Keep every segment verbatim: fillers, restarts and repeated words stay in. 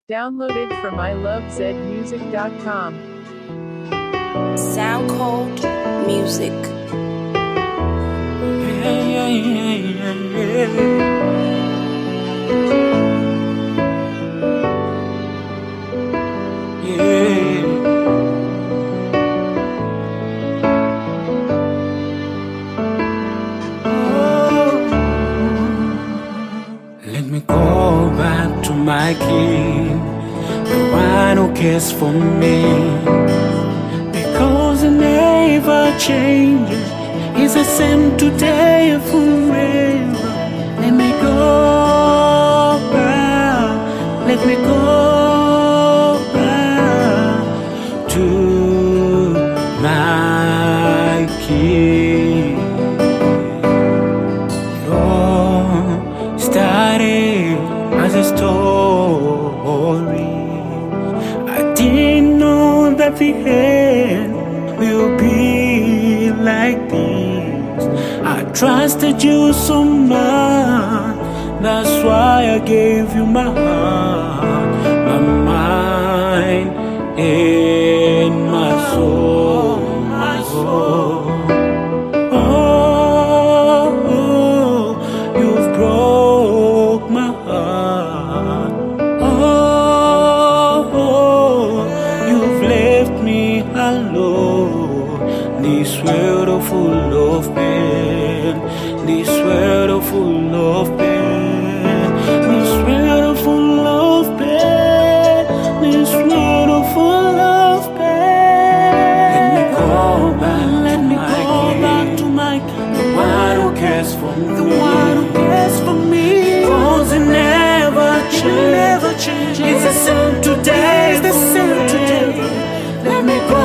Downloaded from i love zed music dot com. Soundcode Music. Yeah, yeah, yeah, yeah, yeah. Yeah. Let me go back to my King, the one who cares for me, because he never changes. He's the same today and forever. Let me go back, let me go back to my King. It all started as a story. I didn't know that the end will be like this. I trusted you so much, that's why I gave you my heart, my mind, and my soul, my soul. Oh, oh, you've broke my heart. Oh, oh, you've left me alone. This world full of pain, this world full of pain, this world full of pain, this world full of pain. Let me go back, let me go back to my King, the one who cares for me, the one who cares for me, because he never changes, never changes. It's the same today, it's the same today. Let me go.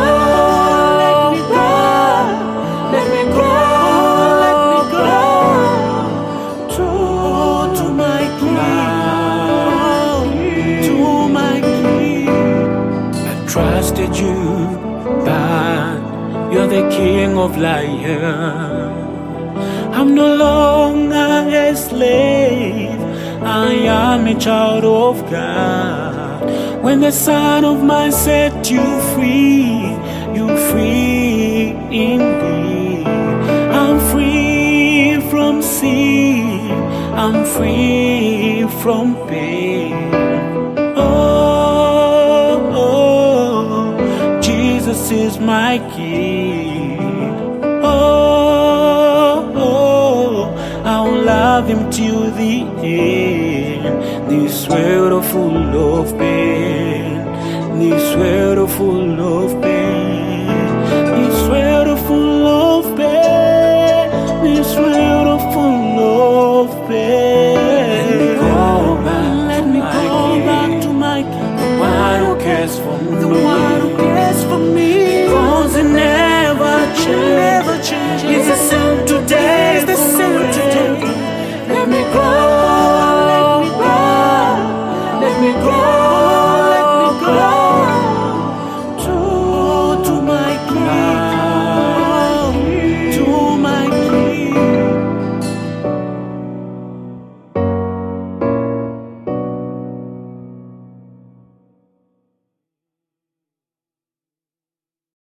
Trusted you, but you're the King of liars. I'm no longer a slave, I am a child of God. When the Son of Man set you free, you're free indeed. I'm free from sin, I'm free from pain. Jesus is my King. Oh, oh, I'll love him till the end. This world full of pain.